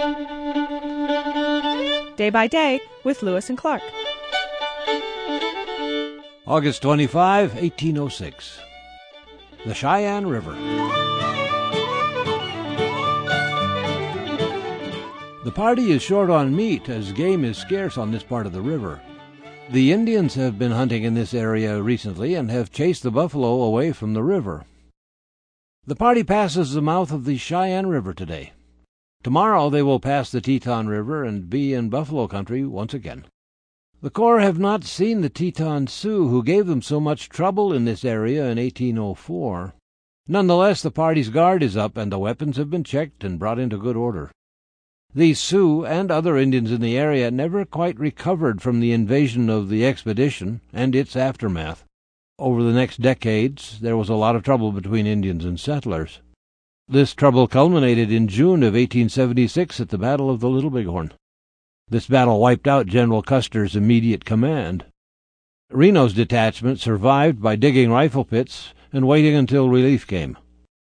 Day by Day with Lewis and Clark. August 25, 1806. The Cheyenne River. The party is short on meat as game is scarce on this part of the river. The Indians have been hunting in this area recently and have chased the buffalo away from the river. The party passes the mouth of the Cheyenne River today. Tomorrow they will pass the Teton River and be in buffalo country once again. The Corps have not seen the Teton Sioux who gave them so much trouble in this area in 1804. Nonetheless, the party's guard is up and the weapons have been checked and brought into good order. These Sioux and other Indians in the area never quite recovered from the invasion of the expedition and its aftermath. Over the next decades, there was a lot of trouble between Indians and settlers. This trouble culminated in June of 1876 at the Battle of the Little Bighorn. This battle wiped out General Custer's immediate command. Reno's detachment survived by digging rifle pits and waiting until relief came.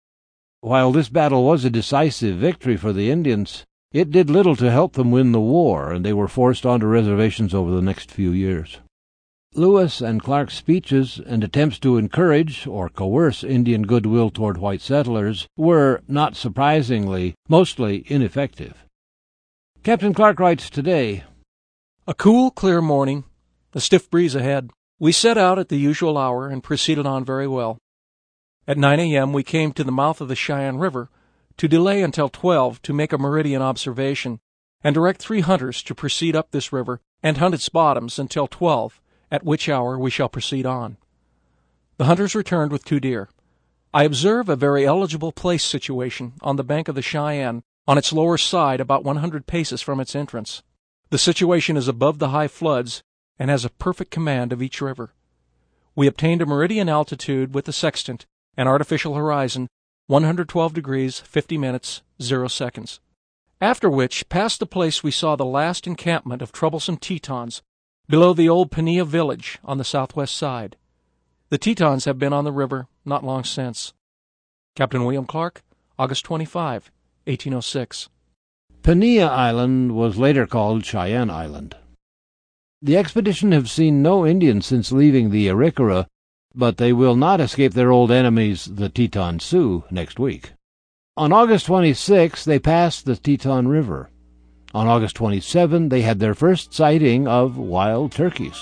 While this battle was a decisive victory for the Indians, it did little to help them win the war, and they were forced onto reservations over the next few years. Lewis and Clark's speeches and attempts to encourage or coerce Indian goodwill toward white settlers were, not surprisingly, mostly ineffective. Captain Clark writes today, "A cool, clear morning, a stiff breeze ahead. We set out at the usual hour and proceeded on very well. At 9 a.m. we came to the mouth of the Cheyenne River to delay until 12 to make a meridian observation and direct 3 hunters to proceed up this river and hunt its bottoms until 12, at which hour we shall proceed on. The hunters returned with 2 deer. I observe a very eligible place situation on the bank of the Cheyenne, on its lower side about 100 paces from its entrance. The situation is above the high floods and has a perfect command of each river. We obtained a meridian altitude with the sextant and artificial horizon 112 degrees 50 minutes 0 seconds. After which, past the place we saw the last encampment of troublesome Tetons below the old Pania village on the southwest side. The Tetons have been on the river not long since." Captain William Clark, August 25, 1806. Pania Island was later called Cheyenne Island. The expedition have seen no Indians since leaving the Arikara, but they will not escape their old enemies, the Teton Sioux, next week. On August 26, they passed the Teton River. On August 27, they had their first sighting of wild turkeys.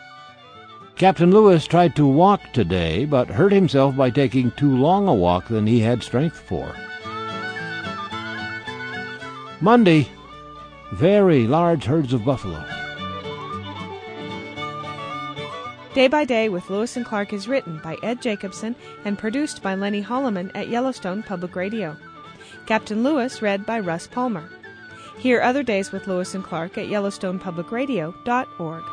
Captain Lewis tried to walk today, but hurt himself by taking too long a walk than he had strength for. Monday, very large herds of buffalo. Day by Day with Lewis and Clark is written by Ed Jacobson and produced by Lenny Holloman at Yellowstone Public Radio. Captain Lewis read by Russ Palmer. Hear other days with Lewis and Clark at YellowstonePublicRadio.org.